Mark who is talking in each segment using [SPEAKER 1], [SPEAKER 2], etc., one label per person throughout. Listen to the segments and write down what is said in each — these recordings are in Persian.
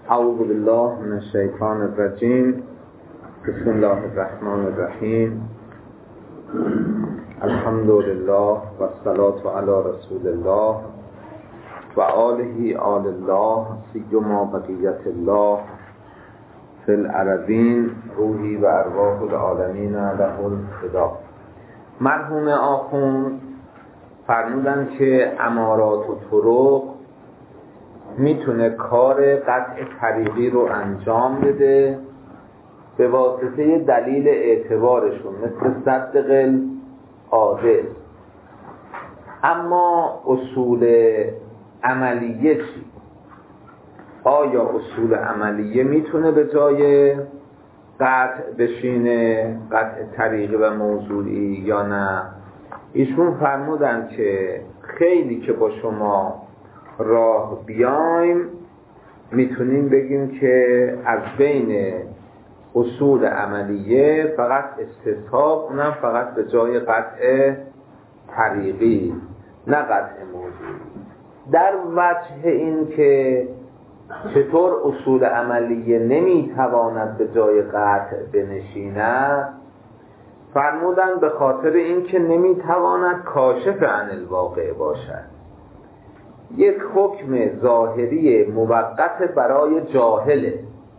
[SPEAKER 1] اعوذ بالله من الشیطان الرجیم. بسم الله الرحمن الرحیم. الحمد لله و الصلاة علی رسول الله و آله آل الله سیما بقیت الله فی الارضین روحی و ارواح العالمین له الفدا. مرحوم آخوند فرمودن که امارات و طرق میتونه کار قطع طریقی رو انجام بده به واسطه دلیل اعتبارشون، مثل صدق العادل. اما اصول عملیه چی؟ آیا اصول عملیه میتونه به جای قطع بشینه، قطع طریقی و موضوعی، یا نه؟ ایشون فرمودن که خیلی که با شما راه بیایم میتونیم بگیم که از بین اصول عملیه فقط استصحاب، اونم فقط به جای قطع طریقی، نه قطع موضوعی. در وجه این که چطور اصول عملیه نمیتواند به جای قطع بنشیند، فرمودن به خاطر این که نمیتواند کاشف عن الواقع باشد. یک حکم ظاهری موقت برای جاهله،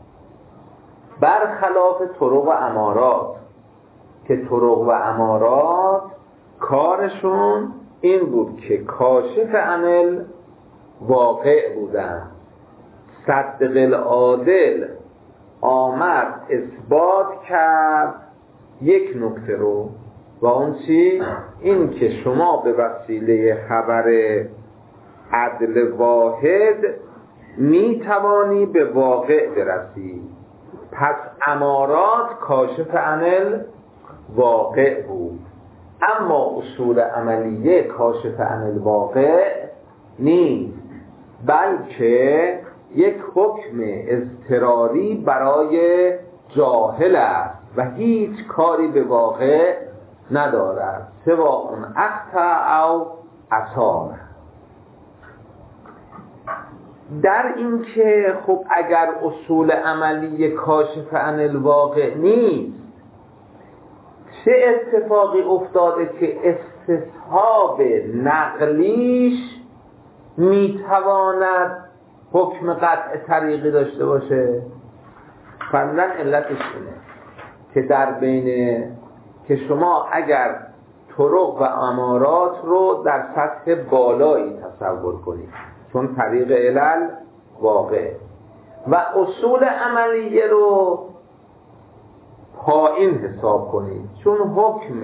[SPEAKER 1] برخلاف طرق و امارات که طرق و امارات کارشون این بود که کاشف عن الواقع بودن. صدق العادل آمد اثبات کرد یک نکته رو، و اون چی؟ این که شما به وسیله خبر عدل واحد می توانی به واقع برسی. پس امارات کاشف عن الواقع بود، اما اصول عملیه کاشف عن الواقع نیست، بلکه یک حکم اضطراری برای جاهل است و هیچ کاری به واقع ندارد، سواء اخطأ او اصاب. در این که خب اگر اصول عملی کاشف عن الواقع نیست، چه اتفاقی افتاده که استصحاب نقلیش میتواند حکم قطع طریقی داشته باشه؟ فرمودن علتش اینه که در بین که شما اگر طرق و امارات رو در سطح بالایی تصور کنید، چون طریق علل واقع، و اصول عملیه رو پایین حساب کنید، چون حکم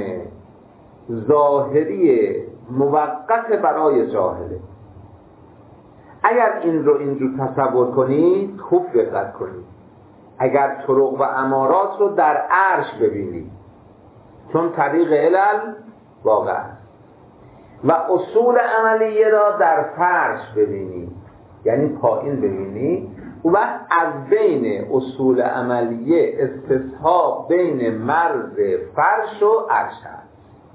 [SPEAKER 1] ظاهری موقت برای جاهله. اگر این رو اینجور تصور کنید، خوب دقت کنید، اگر طرق و امارات رو در عرش ببینید، چون طریق علل واقع است، و اصول عملیه را در فرش ببینید، یعنی پایین ببینید، و از بین اصول عملیه استصحاب بین مرز فرش و عرش است.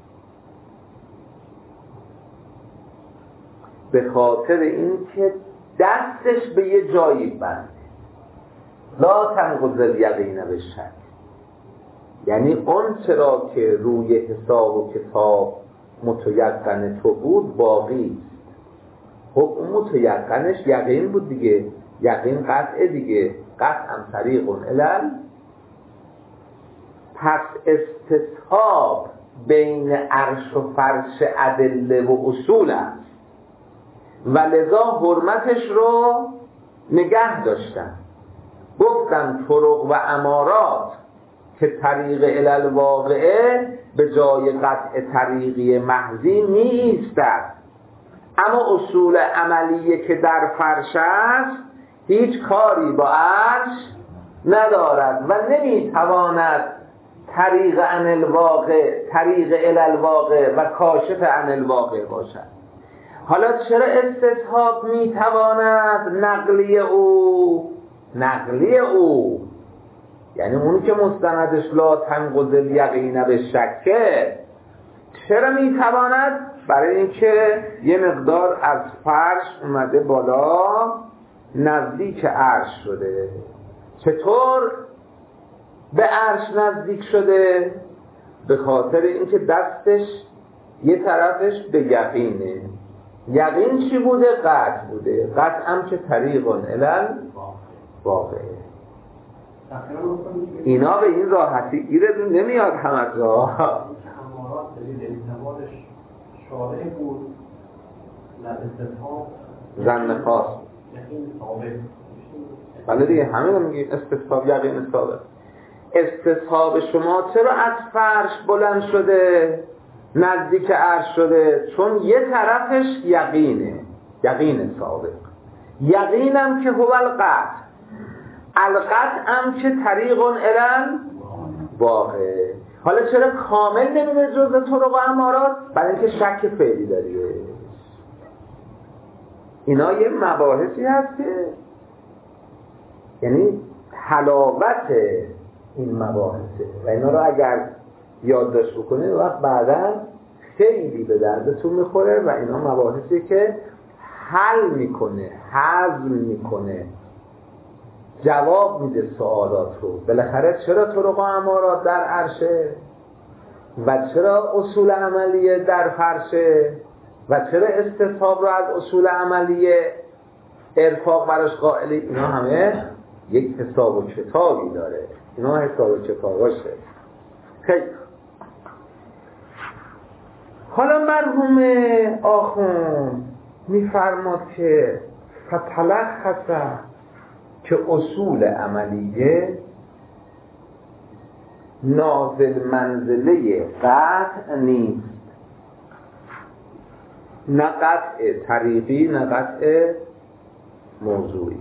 [SPEAKER 1] به خاطر این که دستش به یه جایی بنده، لا تنقض الیقین بالشک، یعنی اون چرا که روی حساب و کتاب متیقن تو بود باقی است. خب اون متیقنش یقین بود دیگه، یقین قطعه دیگه، قطعا طریق علل. پس استصحاب بین عرش و فرش ادله و اصول است، و لذا حرمتش رو نگه داشتن. گفتن طرق و امارات که طریق علل واقعه به جای قطع طریقی محضی نیستد، اما اصول عملیه که در فرش است هیچ کاری با عرش ندارد و نمیتواند طریق عن الواقع، طریق علل واقع و کاشف عن الواقع باشد. حالا چرا استصحاب میتواند؟ نقلی او یعنی اون که مستندش لا تنقض الیقین بالشک، چرا میتواند؟ برای اینکه یه مقدار از فرش اومده بالا نزدیک عرش شده. چطور به عرش نزدیک شده؟ به خاطر اینکه دستش یه طرفش به یقینه. یقین چی بوده؟ قطع بوده. قطع هم که طریق الال واقعه. اینا به این راحتی گیرتون نمیاد همه جا.
[SPEAKER 2] امارات دلیل اعتمادش شارع بود،
[SPEAKER 1] زن خاص. بله دیگه همه رو میگیم استصحاب یقین ثابت. استصحاب شما چرا از فرش بلند شده نزدیک عرش شده؟ چون یه طرفش یقینه، یقین ثابت. یقینم که هو القطع، القطع هم که طریق الال واقع. حالا چرا کامل نمیده جزء طرق و امارات؟ برای اینکه شک فعلی داریه. اینا یه مباحثی هست که یعنی حلاوت این مباحثه و اینا رو اگر یادداشت بکنید وقت بعدا خیلی به دردتون میخوره و اینا مباحثی که حل میکنه، هضم میکنه، جواب میده سوالات رو. بالاخره چرا طرق و امارات در عرشه و چرا اصول عملیه در فرشه و چرا استصحاب رو از اصول عملیه ارفاق براش قائله؟ اینا همه یک حساب و کتابی داره. اینا حساب و کتاباشه. خیلی حالا مرحوم آخوند میفرماد که فتلخص که اصول عملیه نازل منزله قطع نیست، نه قطع طریقی نه قطع موضوعی.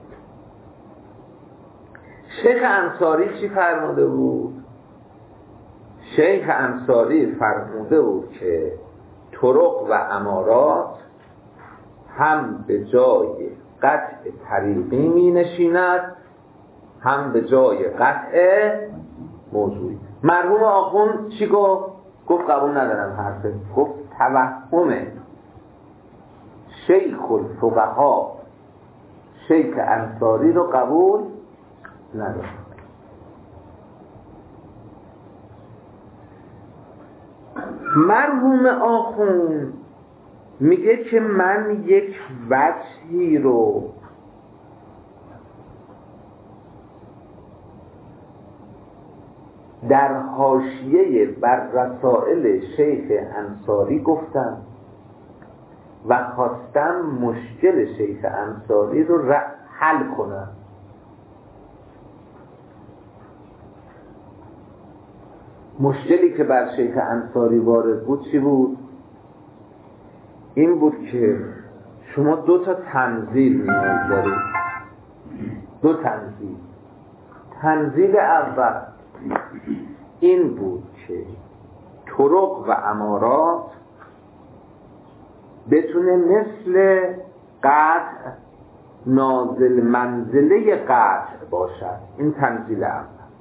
[SPEAKER 1] شیخ انصاری چی فرموده بود؟ شیخ انصاری فرموده بود که طرق و امارات هم به جای قطع طریقی می نشیند هم به جای قطع موضوعی. مرحوم آخوند چی گفت؟ گفت قبول ندارم حرفه. گفت توهم شیخ الفقها شیخ انصاری رو قبول ندارم. مرحوم آخوند میگه که من یک وجهی رو در حاشیه بر رسائل شیخ انصاری گفتم و خواستم مشکل شیخ انصاری رو حل کنم. مشکلی که بر شیخ انصاری وارد بود چی بود؟ این بود که شما 2 تا تنزیل نیاز دارید. 2 تنزیل. تنزیل اول این بود که طرق و امارات بتونه مثل قطع نازل منزله قطع باشد. این تنزیل اول.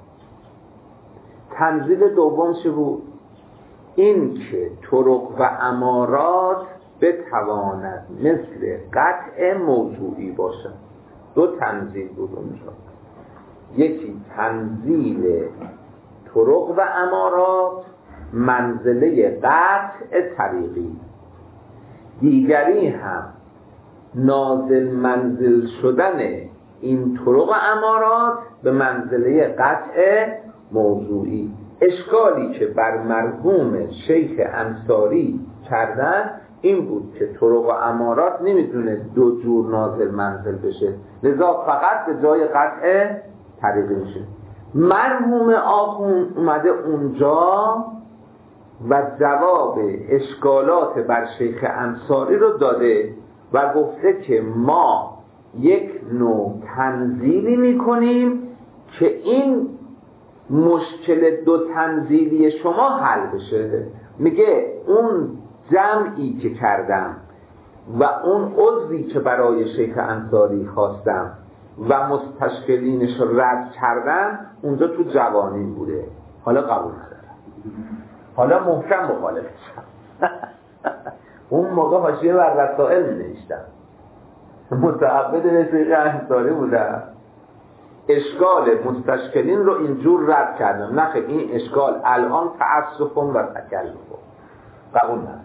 [SPEAKER 1] تنزیل دوم چه بود؟ این که طرق و امارات بتواند مثل قطع موضوعی باشد. 2 تنزیل بود اونجا. یکی تنزیل طرق و امارات منزله قطع طریقی، دیگری هم نازل منزل شدن این طرق و امارات به منزله قطع موضوعی. اشکالی که بر مرحوم شیخ انصاری کردن این بود که طرق و امارات نمیتونه 2 جور نازل منزل بشه، لذا فقط به جای قطع طریقی میشه. مرحوم آخوند اومده اونجا و جواب اشکالات بر شیخ انصاری رو داده و گفته که ما یک نوع تنزیلی میکنیم که این مشکل 2 تنزیلی شما حل بشه. میگه اون جمعی که کردم و اون عذری که برای شیخ انصاری خواستم و مستشکلینش رد کردم اونجا تو جوانین بوده، حالا قبول ندارم، حالا محکم مخالف شدم. اون موقع حاشیه بر رسائل می نوشتم. متعبد شیخ انصاری بودن، اشکال مستشکلین رو اینجور رد کردم. نخیر، این اشکال الان تعسف و تکلف قبول نداره.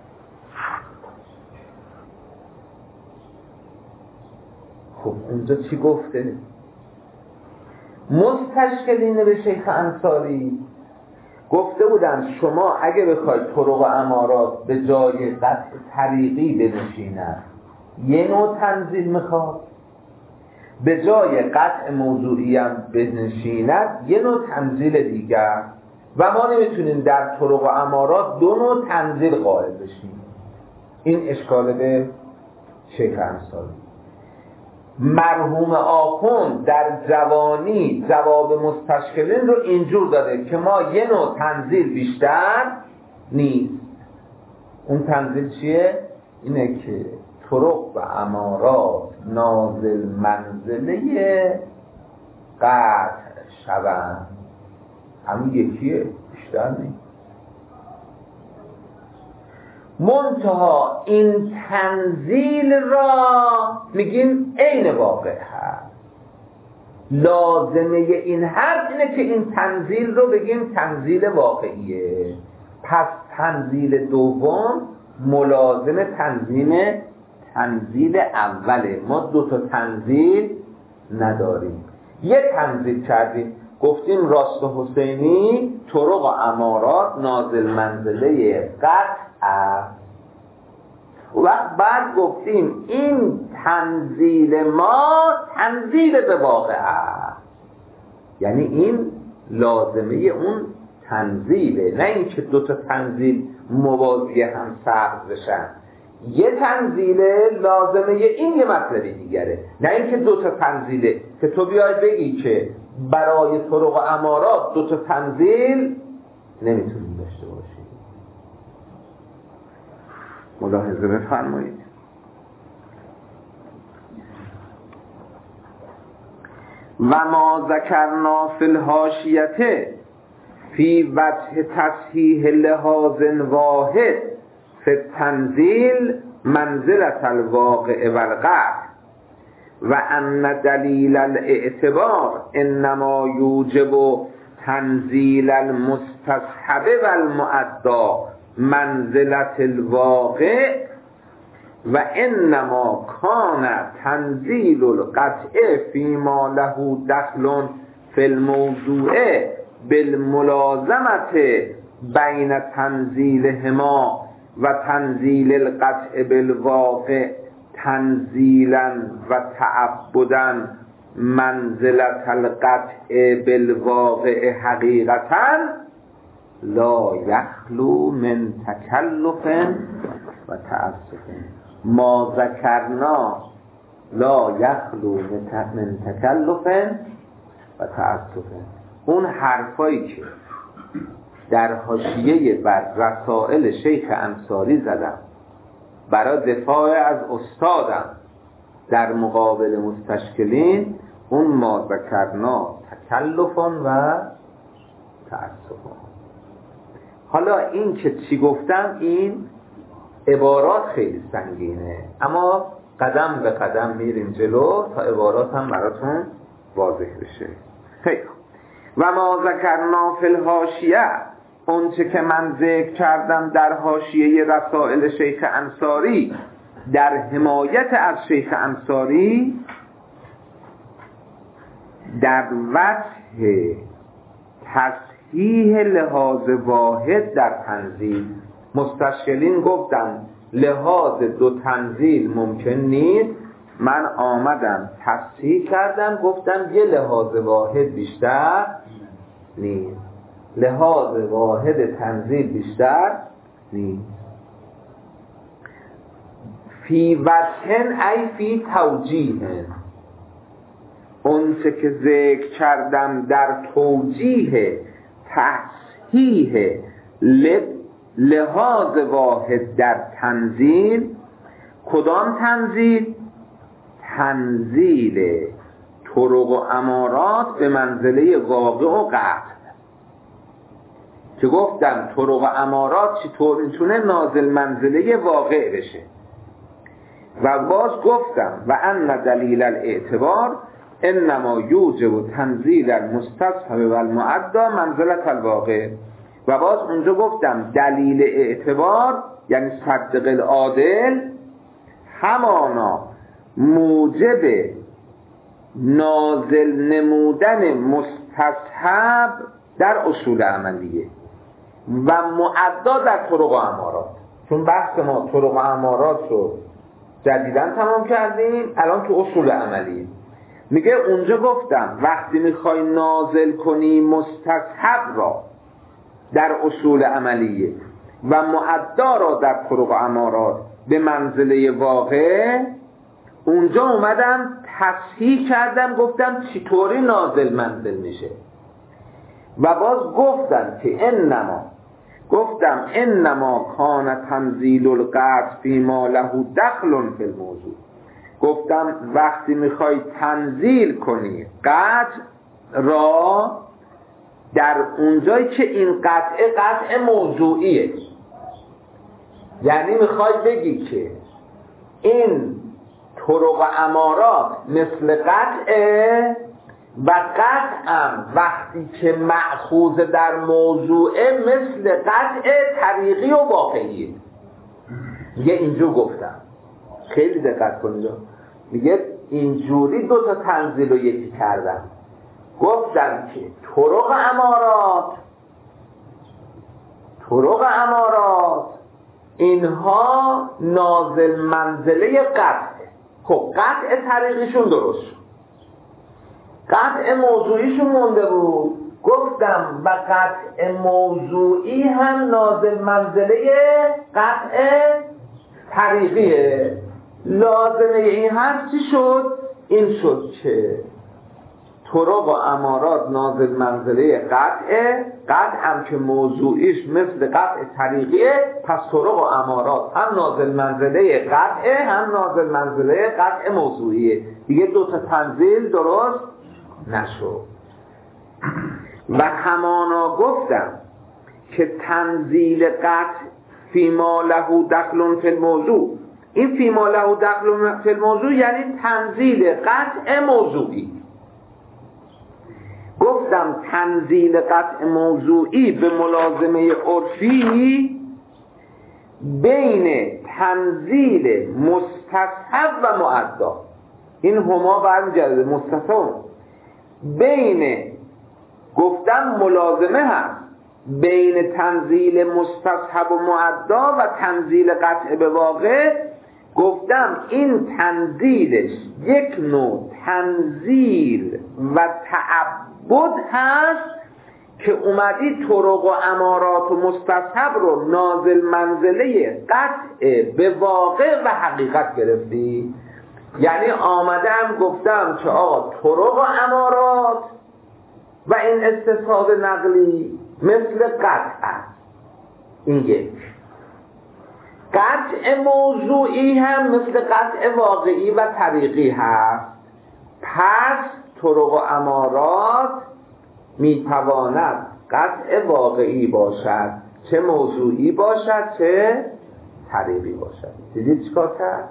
[SPEAKER 1] خب اونجا چی گفته؟ مستشکلین به شیخ انصاری گفته بودن شما اگه بخواید طرق و امارات به جای قطع طریقی بنشیند یه نوع تنزیل میخواد، به جای قطع موضوعی هم بنشیند یه نوع تنزیل دیگر، و ما نمیتونیم در طرق و امارات دو نوع تنزیل قائل بشیم. این اشکال به شیخ انصاری. مرحوم آخوند در جوانی جواب مستشکلین رو اینجور داده که ما یه نوع تنزیل بیشتر نیست. اون تنزیل چیه؟ اینه که طرق و امارات نازل منزله قطع شوند. همون یکیه، بیشتر نیست. منتها این تنزیل را میگیم عین واقع هست. لازمه این حرف اینه که این تنزیل رو بگیم تنزیل واقعیه. پس تنزیل دوم ملازم تنزیل اوله. ما دو تا تنزیل نداریم. یه تنزیل کردیم، گفتیم راست حسینی طرق و امارات نازل منزله قطع. و بعد گفتیم این تنزیل ما تنزیل به واقع است، یعنی این لازمه اون تنزیله، نه اینکه دو تا تنزیل موازی هم سقط بشن. یه تنزیله لازمه این یه مطلبی دیگره، نه اینکه دو تا تنزیله که تو بیای بگی که برای طرق و امارات دو تا تنزیل نمیتونیم داشته باشیم. ملاحظه بفرمایید. و ما ذکرنا فی الحاشیه فی وجه تصحیح لحاظ واحد فی التنزیل منزلة الواقع والقطع و ان دلیل الاعتبار انما یوجب تنزیل المستصحب والمؤدى منزلة الواقع و انما کان تنزیل القطع فیما له دخل فی الموضوع بالملازمت بین تنزیلهما و تنزیل القطع بالواقع تنزیلا و تعبدا منزلة القطع بالواقع حقیقتا لا یخلو من تکلف و تأسف. ما ذکرنا لا یخلو من تکلف و تأسف. اون حرفایی که در حاشیه بر رسائل شیخ انصاری زدم برای دفاع از استادم در مقابل مستشکلین، اون ما ذکرنا تکلفان و تأسفان. حالا این که چی گفتم، این عبارات خیلی سنگینه، اما قدم به قدم میریم جلو تا عبارات هم براتون واضح بشه. خیلی و ما ذکرنا فی الحاشیه، اون چه که من ذکر کردم در حاشیه رسائل شیخ انصاری در حمایت از شیخ انصاری در وجه تصحیح لحاظ واحد در تنزیل. مستشکلین گفتن لحاظ دو تنزیل ممکن نیست، من آمدم تصحیح کردم گفتم یه لحاظ واحد بیشتر نیست، لحاظ واحد تنزیل بیشتر نیست. فی وجهن ای فی توجیهن، اون چه که ذکر کردم در توجیه تصحیح لحاظ واحد در تنزیل. کدام تنزیل؟ تنزیل طرق و امارات به منزله واقع و قطع، که گفتم طرق و امارات چطور میتونه نازل منزله واقع بشه. و باز گفتم و ان دلیل الاعتبار انما یوجب تنزیل المستصحب و المعدی منزلت الواقع. و باز اونجا گفتم دلیل اعتبار یعنی صدق العادل همانا موجب نازل نمودن مستصحب در اصول عملیه و معدا در طرق و امارات. چون بحث ما طرق و امارات رو جدیداً تمام کردیم، الان تو اصول عملیه. میگه اونجا گفتم وقتی میخوای نازل کنی مستصحب را در اصول عملیه و معدا را در طرق و امارات به منزله واقع، اونجا اومدم تصحیح کردم گفتم چطوری نازل منزل میشه. و باز گفتم که انما کان تنزیل القطع فیما له دخل فی الموضوع. گفتم وقتی میخوای تنزیل کنی قطع را در اونجایی که این قطع موضوعیه، یعنی میخوای بگی که این طرق و امارات مثل قطعه و قطعم وقتی که مأخوذ در موضوعه مثل قطع طریقی و واقعیه. میگه اینجور گفتم، خیلی دقت کنید، میگه اینجوری دو تا تنزیل رو یکی کردم. گفتم که طرق امارات اینها نازل منزله قطعه. خب قطع طریقیشون درست شد، قطع موضوعیشون مونده بود. گفتم و قطع موضوعی هم نازل منزله قطع طریقیه. لازمه این حرف چی شد؟ این شد که طرق و امارات نازل منزله قطع هم که موضوعیش مثل قطع طریقیه، پس طرق و امارات هم نازل منزله قطع هم نازل منزله قطع موضوعیه. دیگه دو تا تنزیل درست نشد. و همانا گفتم که تنزیل قطع فیما له دخل فی الموضوع، این فیما له دخل فی الموضوع یعنی تنزیل قطع موضوعی. گفتم تنزیل قطع موضوعی به ملازمه عرفی بین تنزیل مستصحب و معدا، این هما برمیگرده مستصحب بین، گفتم ملازمه هست بین تنزیل مستصحب و معدا و تنزیل قطع به واقع. گفتم این تنزیلش یک نوع تنزیل و تعبد هست که اومدی طرق و امارات و مستصحب رو نازل منزله قطع به واقع و حقیقت گرفتی. یعنی آمدم گفتم که آقا طرق و امارات و این استصحاب نقلی مثل قطع است، این یک. قطع موضوعی هم مثل قطع واقعی و طریقی هست. پس طرق و امارات میتواند قطع واقعی باشد، چه موضوعی باشد چه طریقی باشد. دیدید چیکار کرد؟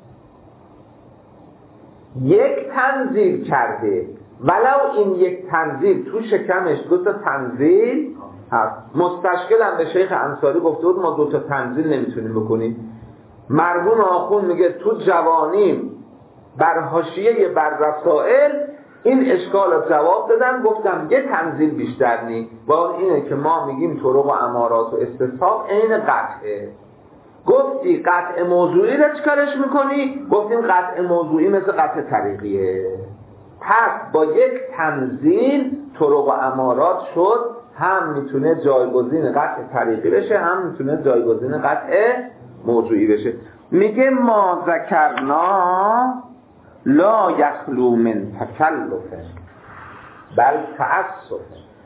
[SPEAKER 1] یک تنزیل کرده، ولو این یک تنزیل تو شکمش دو تا تنزیل هست. مستشکل هم به شیخ انصاری گفته بود ما دو تا تنزیل نمیتونیم بکنیم. مرحوم آخوند میگه تو جوانیم بر حاشیه بر رسائل این اشکال رو جواب دادن، گفتم یه تنزیل بیشتر نی، با اینه که ما میگیم طرق و امارات و استصحاب عین قطعه. گفتی قطع موضوعی رو چکارش میکنی؟ گفتیم قطع موضوعی مثل قطع طریقیه. پس با یک تنزیل طرق و امارات شد هم میتونه جایگزین قطع طریقی بشه، هم میتونه جایگزین قطع موضوعی بشه. میگه ما ذکرنا لا یخلو من تکلف بل تعسف.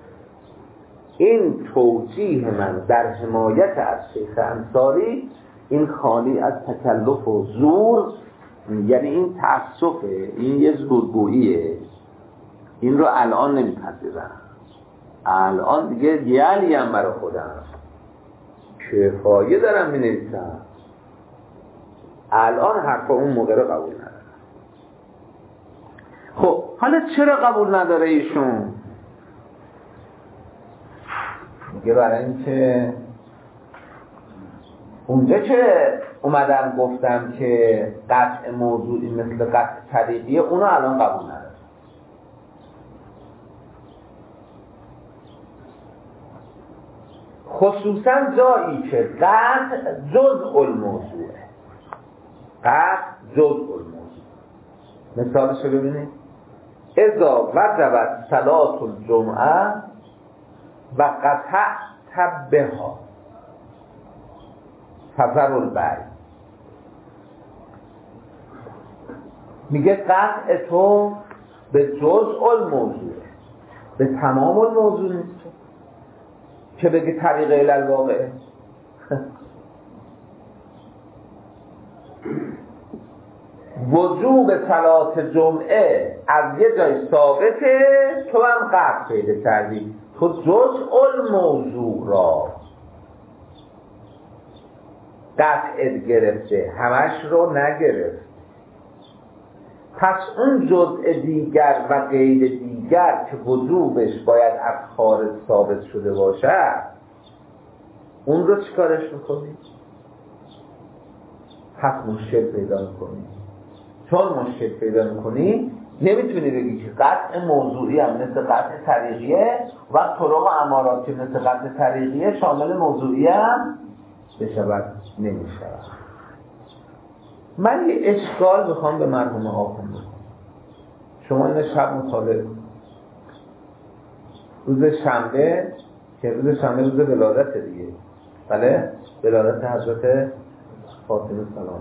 [SPEAKER 1] این توجیه من در حمایت از شیخ انصاری این خالی از تکلف و زور، یعنی این تعسفه، این یه زورگوییه. این رو الان نمیپذیرم، الان دیگه یلی هم برای خودم کفایه دارم مینویسم. الان حرف اون موقع رو قبول نداره. خب حالا چرا قبول نداره ایشون؟ میگه برای اینکه اونجا که اومدم گفتم که قطع موضوعی مثل قطع طریقیه، اونو الان قبول نداره. خصوصا جایی که قطع جزء الموضوعه. قطع جزء الموضوع. مثالش رو ببینید. اذا وجبت صلاة الجمعه و قطعت بها فذر البیع. میگه قطع تو به جزء الموضوع، به تمام الموضوع نیست که بگی طریق الالواقعه. وجوب صلات جمعه از یه جای ثابته، تو هم قطع پیدا کردی، تو جزء الموضوع را قطعت گرفته، همش رو نگرفت. پس اون جزء دیگر و قید دیگر که وجوبش باید از خارج ثابت شده باشه، اون رو چیکارش میکنی؟ پس مشکل پیدا میکنی. چون مشکل پیدا میکنی نمیتونی بگی که قطع موضوعی هم مثل قطع طریقیه و طرق و امارات که مثل قطع طریقیه شامل موضوعی هم بشود، نمیشود. من یه اشکال میخوام به مرحوم آخوند بکنم. شما این شب مطالعه روز شنبه، که روز شنبه روز ولادت دیگه، بله، ولادت حضرت فاطمه سلام.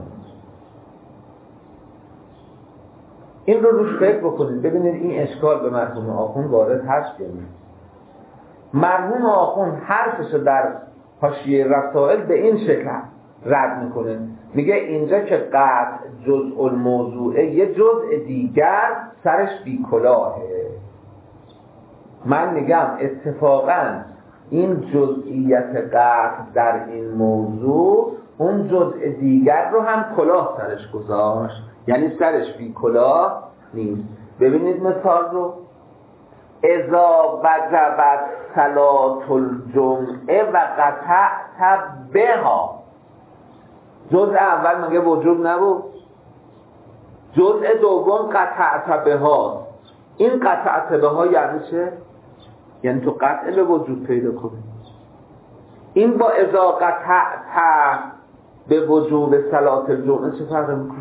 [SPEAKER 1] این رو روش فکر بکنید ببینید این اشکال به مرحوم آخوند وارد هست یا نه. مرحوم آخوند حرفش رو در حاشیه رسائل به این شکل رد میکنه، میگه اینجا که قطع جزء الموضوعه، یه جزء دیگر سرش بی کلاهه. من میگم اتفاقا این جزئیت قطع در این موضوع اون جزء دیگر رو هم کلاه سرش گذاشت، یعنی سرش بی کلاه نیست. ببینید مثال رو. اذا وجبت صلاة الجمعه و قطعت بها، جزء اول مگه وجوب نبود؟ جزء دوم قطعت بها. این قطعت بها یعنی چه؟ یعنی تو قطع به وجود پیدا کنی. این با اذا قطعت به وجوب صلاة الجمعه چه فرق میکنه؟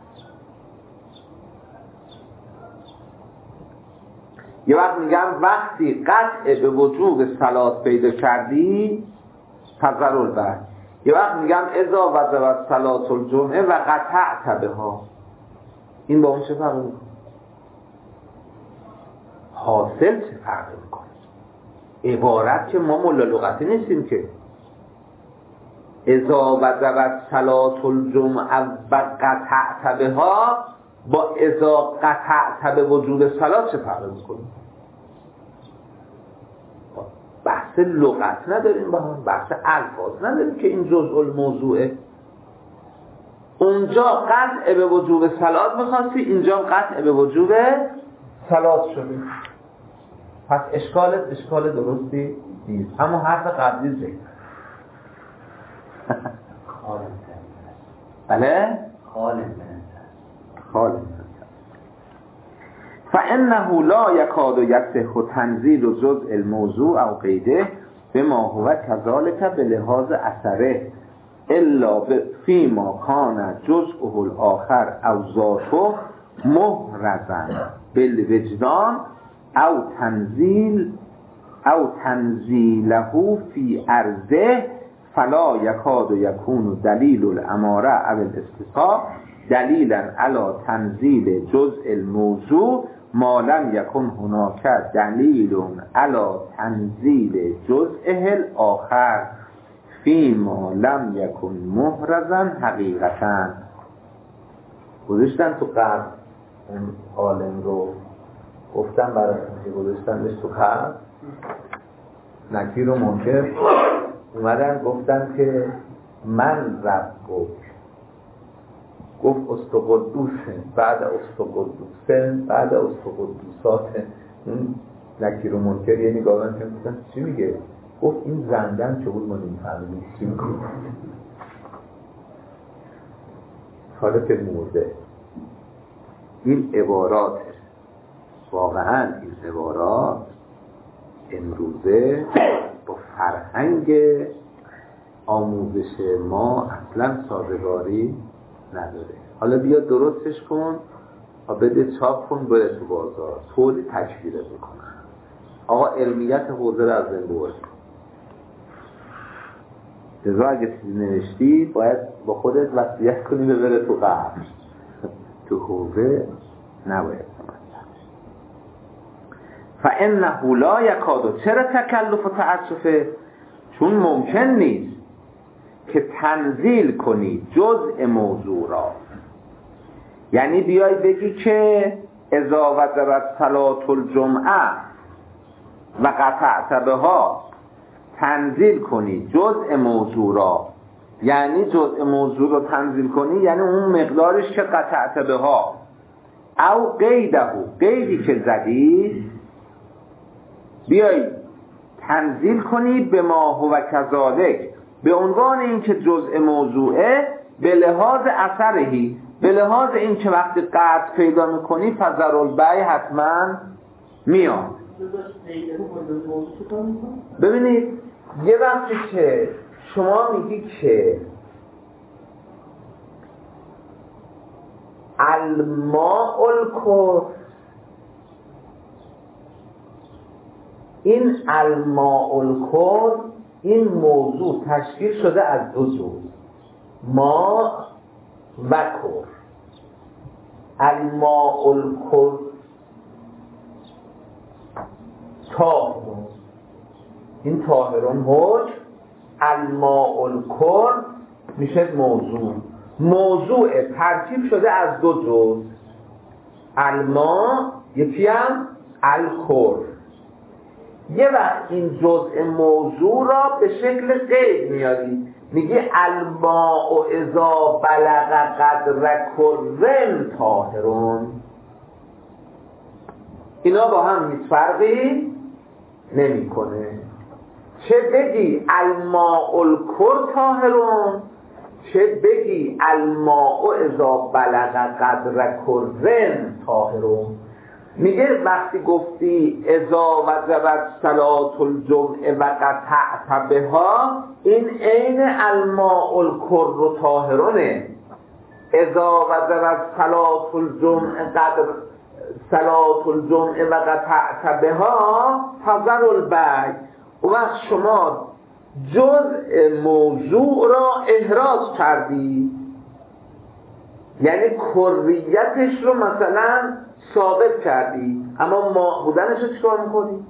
[SPEAKER 1] یه وقت میگم وقتی قطع به وجوب صلات پیدا کردی فذر البیع. یه وقت میگم اذا وجبت صلاة الجمعه و قطعت بها. این با اون چه فرق میکنه؟ حاصل چه فرق میکنه؟ عبارت که ما ملا لغتی نیستیم که. اذا وجبت صلاة الجمعه و قطعت بها با اذا قطعت به وجوب صلات چه فرق میکنه؟ بحث لغت نداریم با هم، بحث الفاظ نداریم که این جزء الموضوعه. اونجا قطع به وجوب صلات میخواستی، اینجا قطع به وجوب صلات شده. پس اشکالت اشکال درستی نیست، اما حرف قبلی زید. بله؟ خالص. فإنه لا يكاد يصح تنزيل جزء الموضوع أو قيده بما هو كذلك بلحاظ أثره إلا فيما كان جزءه الآخر أو ذاته محرزا بالوجدان أو تنزيله في أرضه فلا يكاد يكون دليل الأمارة أو الاستثاء دلیلا علی تنزیل جزء الموضوع ما لم یکن هناک دلیل علی تنزیل جزءه الاخر فیما لم یکن محرزا حقیقتا. گذاشتن تو قبل اون عالم رو گفتم برای که گذاشتنش تو قبل، نکیر و منکر اومدن گفتن که من ربک گفت استقدوسه، بعد استقدوسه، بعد استقدوساته. اون نکیر و منکر یه نگاه من کنم چی میگه؟ گفت این زندن چه بود ما نمیفهمیم چی میگه. حالا که مرده این عبارات، واقعا این عبارات امروزه با فرهنگ آموزش ما اصلا سازگاری نداره. حالا بیا درستش کن و بده چاپ کن بره تو بازار، تولید تشکیل میکنن. آقا علمیت حوزه رو از بین برد. لذا اگه چیزی نوشتی باید با خودت وصیت کنی بره تو قبر، تو حوزه نباید. فإنه لا یکاد، چرا تکلف و تعسفه؟ چون ممکن نیست که تنزیل کنی جزء موضوع را. یعنی بیای بگی که اذا وجبت صلاة الجمعه و قطعت بها، تنزیل کنی جزء موضوع را. یعنی جزء موضوع رو تنزیل کنی یعنی اون مقدارش که قطعت بها، او قیده، قیدی که زدی بیایی تنزیل کنی به ما هو کذالک، به عنوان این که جزء موضوعه، به لحاظ اثرهی، به لحاظ این که وقتی قطع پیدا میکنی فضل البیع حتما میاد. ببینید یه وقتی که شما میگی که الماء الکر، این الماء الکر، این موضوع تشکیل شده از دو جزء، ماء و کر. الماء الکر طاهرون، این طاهرون حکم، الماء الکر میشه موضوع ترکیب شده از دو جزء، الماء یکی هم الکر. یه وقت این جزء موضوع را به شکل قید میاری، میگی الماء اذا بلغ قدر کرن طاهرون. اینا با هم هیچ فرقی نمیکنه. چه بگی الماء الکر طاهرون، چه بگی الماء اذا بلغ قدر کرن طاهرون. میگه وقتی گفتی اذا وجبت صلاة الجمعه و قطعت بها، این عین الماء الکر طاهرونه. اذا وجبت صلاة الجمعه و قطعت بها فضل البیع. و وقت شما جزء موضوع را احراز کردی، یعنی کریتش رو مثلا ثابت کردی، اما ما بودنش رو چیکار میکنی؟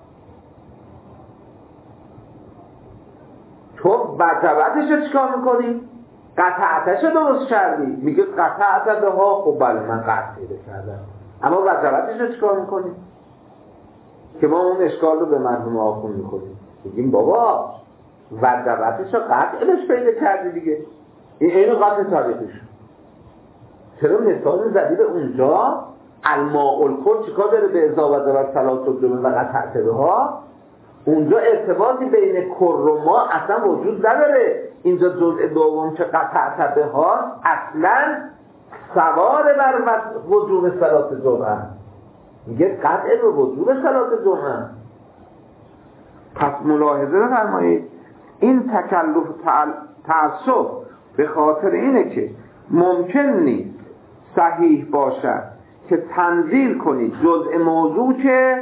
[SPEAKER 1] تو وجبتش رو چیکار میکنی؟ قطعتش رو درست کردی، میگه قطعت بها، خب بله من قطعی رو کردم، اما وجبتش رو چیکار میکنی؟ که ما اون اشکال رو به مردم آخون میکنیم، میگیم بابا وجبتش رو قطعش پیدا کردی دیگه، این قطع تاریخش. چرا مثال زدی به اونجا؟ الماء الکر چیکار داره به اذا وجبت صلاة الجمعه و قطعت بها؟ اونجا ارتباطی بین کر و ما اصلا وجود نداره. اینجا جزء دوم که قطعت بها اصلا سوار بر وجوب صلاة الجمعه، میگه قطع به وجوب صلاة الجمعه. پس ملاحظه بفرمایید این تکلف تعسف به خاطر اینه که ممکن نیست صحیح باشد که تنزیل کنید جزء موضوع که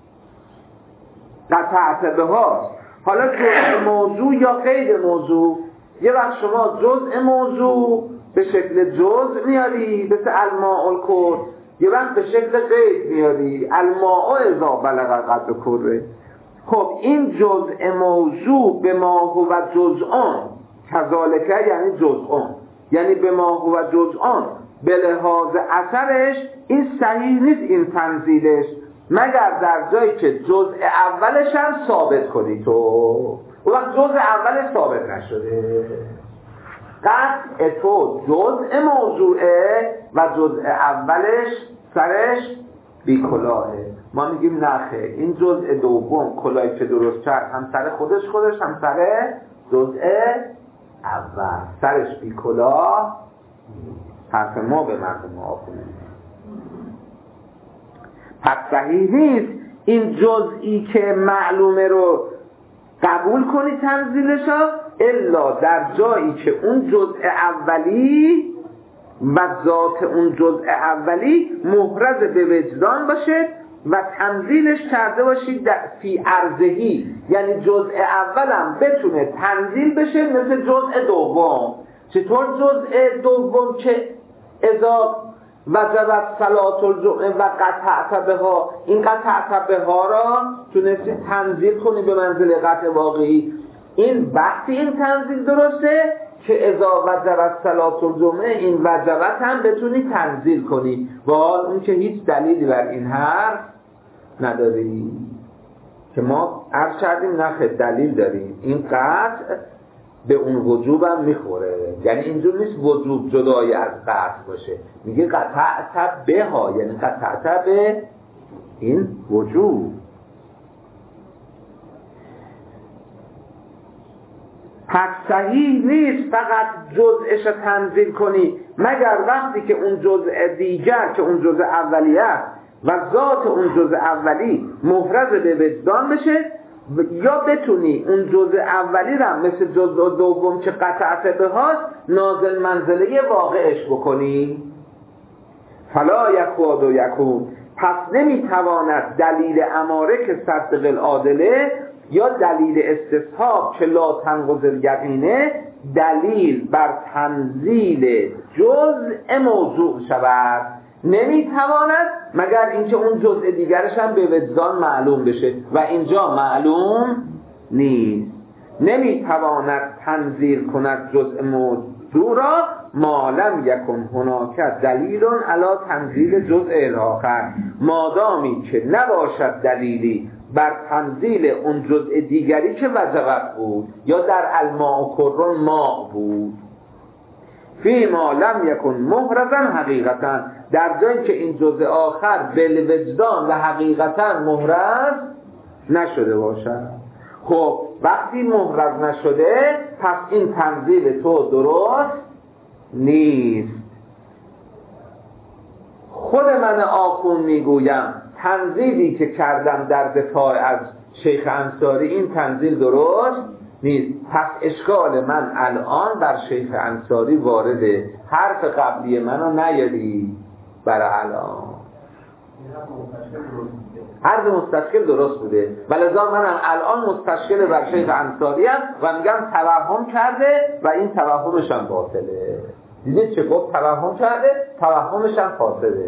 [SPEAKER 1] قطعت بهاست. حالا جزء موضوع یا غیر موضوع، یه وقت شما جزء موضوع به شکل جزء میاری مثل الماء الکر، یه وقت به شکل غیر میاری الماء اذا بلغ قدر کره. خب این جزء موضوع به ما هو جزءان کذالک، یعنی جزءان، یعنی به ما هو جزءان به لحاظ اثرش این صحیح نیست این تنزیلش، مگر در جایی که جزء اولش هم ثابت کنی تو. و وقت جزء اولش ثابت نشده، قطع تو جزء موضوعه و جزء اولش سرش بی کلاهه. ما میگیم نخه، این جزء دوم کلاهی که درست کرد هم سر خودش هم سر جزء اول، سرش بی کلاه. حرف ما به مردم ما آخونه. پس صحیح نیست این جزئی که معلومه رو قبول کنی تنزیلشو الا در جایی که اون جزء اولی و ذات اون جزء اولی محرز به وجدان باشه و تنزیلش کرده باشید فی عرضهی، یعنی جزء اولم بتونه تنزیل بشه مثل جزء دوم. چطور جزء دوم که اذا وجبت صلاة الجمعه و قطعت بها، این قطعت بها را تونستی تنزیل کنی به منزل قطع واقعی. این وقتی این تنزیل درسته که اذا وجبت صلاة الجمعه این وجبت هم بتونی تنزیل کنی. و اون که هیچ دلیلی بر این حرف نداری که ما عرض کردیم نخه دلیل داریم. این قطع به اون وجوب هم میخوره، یعنی اینجور نیست وجوب جدای از قطع باشه. میگه قطعت به ها، یعنی قطعت به این وجوب. پس صحیح نیست فقط جزءش تنزیل کنی مگر وقتی که اون جزء دیگر که اون جزء اولی است و ذات اون جزء اولی محرز به وجدان بشه، یا بتونی اون جزء اولی را مثل جزء دوم که قطعت به هاست نازل منزله واقعش بکنی. فلا یکاد و یکون، پس نمیتواند دلیل اماره که صدق العادله یا دلیل استصحاب که لا تنقض الیقینه دلیل بر تنزیل جزء موضوع شود. نمیتواند مگر اینکه اون جزء دیگرش هم به وجدان معلوم بشه و اینجا معلوم نیست. نمیتواند تنزیل کند جزء موضوع را ما لم یکن هناک دلیل علی تنزیل جزء الاخر، مادامی که نباشد دلیلی بر تنزیل اون جزء دیگری که وجبت بود یا در الماء کرون ماء بود. فی ما لم یکن محرزا حقیقتا، در جایی که این جزء آخر بالوجدان و حقیقتا محرز نشده باشد. خب وقتی محرز نشده پس این تنزیل تو درست نیست. خود من آخون میگویم تنزیلی که کردم در دفاع از شیخ انصاری این تنزیل درست نیست. پس اشکال من الان بر شیخ انصاری وارده، حرف قبلی منو نیاری برای الان. حرف مستشکل درست بوده ولذا منم الان مستشکل بر شیخ انصاری هم و میگم توهم کرده و این توهمش هم باطله. دیدید چه گفت؟ توهم کرده، توهمش هم فاسده.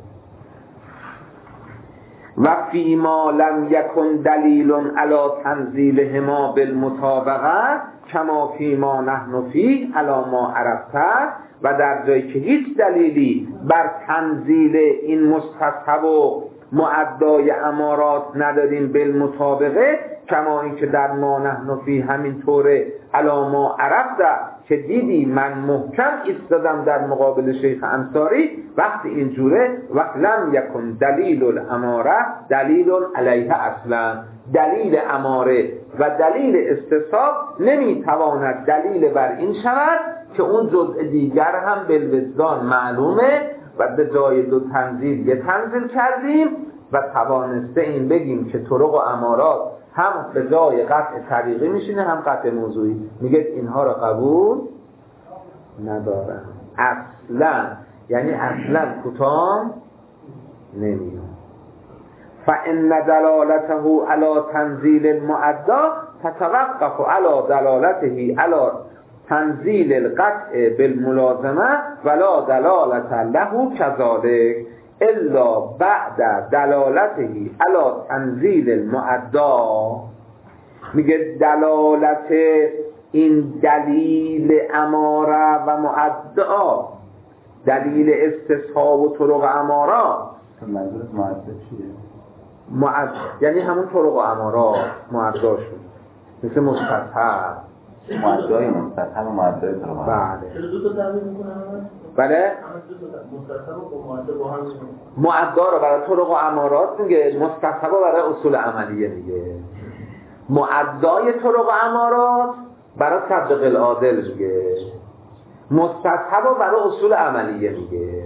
[SPEAKER 1] و فی ما لم یکن دلیل علی تنزیلهما بالمطابقه کما فی ما نحن فی علی ما عرفته، و در جایی که هیچ دلیلی بر تنزیل این مستصحب و معدای امارات نداریم بالمطابقه کما این که در ما نحن فی همین طوره علی ما عرفته که دیدی من محکم ایستادم در مقابل شیخ انصاری. وقتی اینجوره وقت لم یکن دلیل الاماره دلیل علیه اصلا، دلیل اماره و دلیل استصحاب نمیتواند دلیل بر این شود که اون جزء دیگر هم بالوجدان معلومه و به جای دو تنزیل یه تنزیل کردیم و توانسته این بگیم که طرق و امارات هم به جای قطع طریقی میشینه هم قطع موضوعی. میگه اینها را قبول ندارم اصلا، یعنی اصلا کوتاه نمیاد. فإن دلالته على تنزيل المعدى تتوقف على دلالته على تنزيل القطع بالملازمه ولا دلالة له كذلك الا بعد دلالته على تنزيل المعدى. میگه دلالت این دلیل اماره و معدا، دلیل استصحاب و طرق اماره،
[SPEAKER 3] منظور معدا چیه؟
[SPEAKER 1] یعنی همون طرق و امارات معداشون مثل مستصحب
[SPEAKER 3] معدای مستقیم و معدای طرق عمارات.
[SPEAKER 1] بله
[SPEAKER 2] چرا دو تا تعبیر میکنن؟
[SPEAKER 1] بله
[SPEAKER 2] همه دو تا مستقیم و معدل با هم میکنن.
[SPEAKER 1] معدا رو برای طرق و امارات میگه، مستصحب رو برای اصول عملیه میگه. معدای طرق و امارات برای تطبیق العادل میگه، مستصحب رو برای اصول عملیه میگه.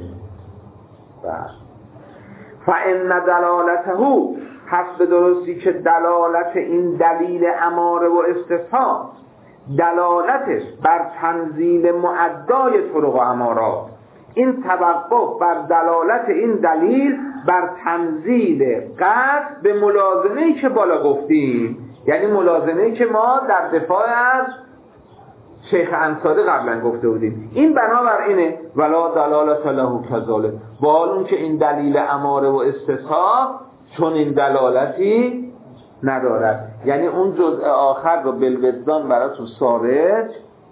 [SPEAKER 1] فإن دلالته، پس به درستی که دلالت این دلیل اماره و استصحاب دلالتش بر تنزیل معدای طرق و امارات، این توقف بر دلالت این دلیل بر تنزیل قطع به ملازمه‌ای که بالا گفتیم، یعنی ملازمه‌ای که ما در دفاع از شیخ انصاری قبلا گفته بودیم، این بنابراینه ولا دلالت له کذالک، با اون که این دلیل اماره و استصحاب چون این دلالتی ندارد، یعنی اون جزء آخر رو بالوجدان براتون ثابت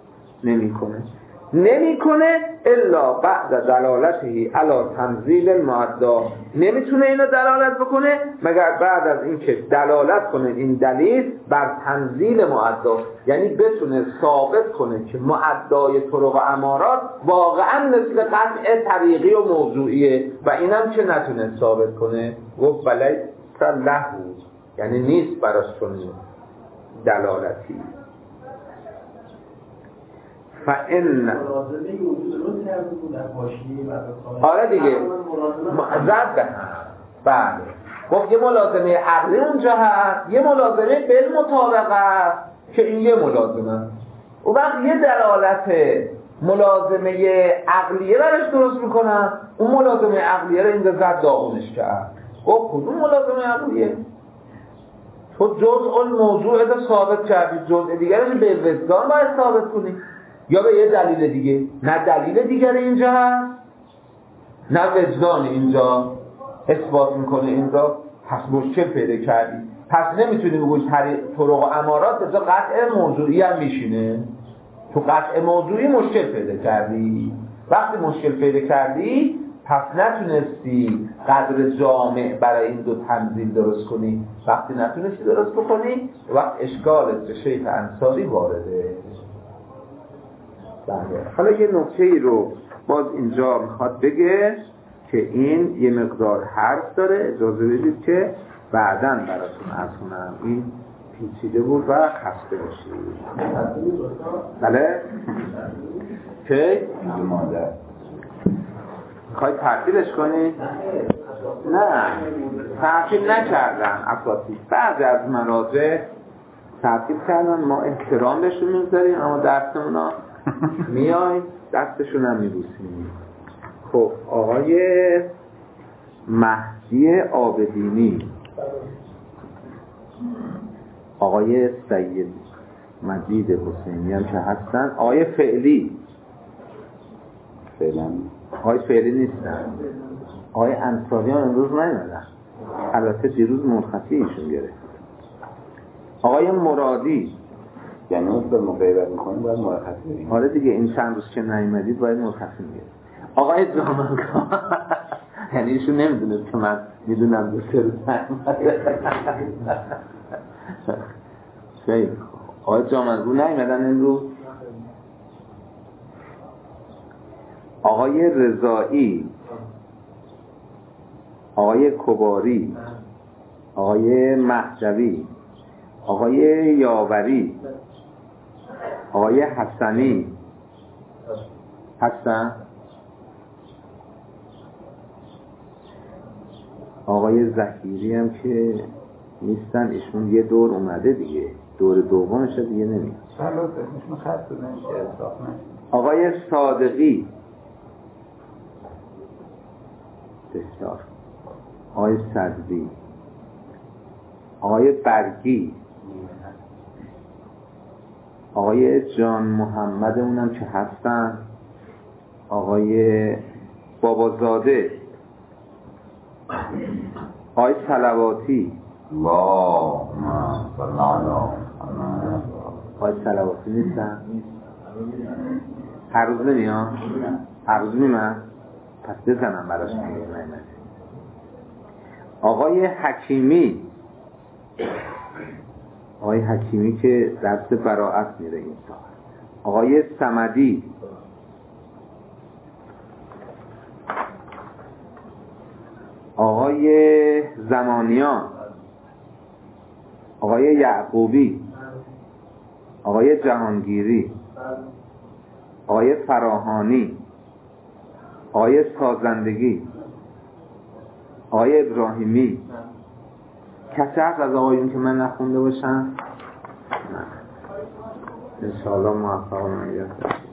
[SPEAKER 1] نمیکنه الا بعد دلالته علی تنزیل المعدا، نمیتونه اینو دلالت بکنه مگر بعد از اینکه دلالت کنه این دلیل بر تنزیل معدا، یعنی بتونه ثابت کنه که معدای طرق و امارات واقعا مثل قطع طریقی و موضوعیه و اینم که نتونه ثابت کنه گفت بلی له، یعنی نیست براش چنین دلالتی. فإن آره دیگه زد به هم، بله گفت یه ملازمه عقلی اونجا هست، یه ملازمه بالمطابقه که این یه ملازمه، و وقت یه دلالت ملازمه عقلیه برش درست میکنن، اون ملازمه عقلیه رو اینجا زد داغونش کرد. گفت کدوم ملازمه عقلیه؟ تو جزء الموضوع رو ثابت کردی، جزء دیگرش به وجدان باید ثابت کنی یا به یه دلیل دیگه، نه دلیل دیگر اینجا هست نه وجدان اینجا اثبات میکنه اینجا، پس مشکل پیدا کردی، پس نمیتونی بگوی طرق و امارات بذار قطع موضوعی هم میشینه، تو قطع موضوعی مشکل پیدا کردی، وقتی مشکل پیدا کردی پس نتونستی قدر جامع برای این دو تنزیل درست کنی، وقتی نتونستی درست بکنی وقت اشکالت به شیخ انصاری وارده. بله. حالا یه نکته‌ای رو باز اینجا میخواد بگه که این یه مقدار حرف داره، اجازه بدید که بعداً براتون عرض کنم، این پیچیده بود و خسته باشید. بله؟ که؟
[SPEAKER 3] مادر
[SPEAKER 1] میخوای تعطیلش کنی؟ نه تعطیل نکردن اساتید، بعضی از مراجع تعطیل کردن، ما احترام بهشون میذاریم اما درسمونا میای دستشون هم میبوسیم. خب آقای مهدی عابدینی، آقای سید مجید حسینی هم که هستن، آقای فعلی
[SPEAKER 3] فعلا
[SPEAKER 1] آقای فعلی نیستن، آقای انصاری هم امروز نیومدن، البته دیروز مرخصی ایشون گرفت. آقای مرادی،
[SPEAKER 3] یعنی اون به مغیبت میکنیم باید مرخصی بریم.
[SPEAKER 1] آره دیگه این چند روز که نیومدید باید مرخصی میگیرید. آقای جامنگا یعنی ایشون نمیدونه که من میدونم دو سه روز خیلی آقای جامنگو نیومدن امروز. آقای رضایی، آقای کباری، آقای مهدوی، آقای یاوری، آقای حسنی هستن، آقای زهیری هم که نیستن، ایشون یه دور اومده دیگه، دور دومش دیگه نمیاد. آقای صادقی بسیار، آقای صدری، آقای برگی، آقای جان محمد اونم که هستن، آقای بابازاده، آقای صلواتی، آقای صلواتی نیستن؟ هر روز نمیان؟ هر روز میمن؟ پس بزنم براش نمیمن. آقای حکیمی، آقای حکیمی که درس براءت میره این ساعت، آقای صمدی، آقای زمانیان، آقای یعقوبی، آقای جهانگیری، آقای فراهانی، آقای سازندگی، آقای ابراهیمی. کسی هست از آقایون که من نخونده باشم؟ نه. انشاءالله موفق و معید.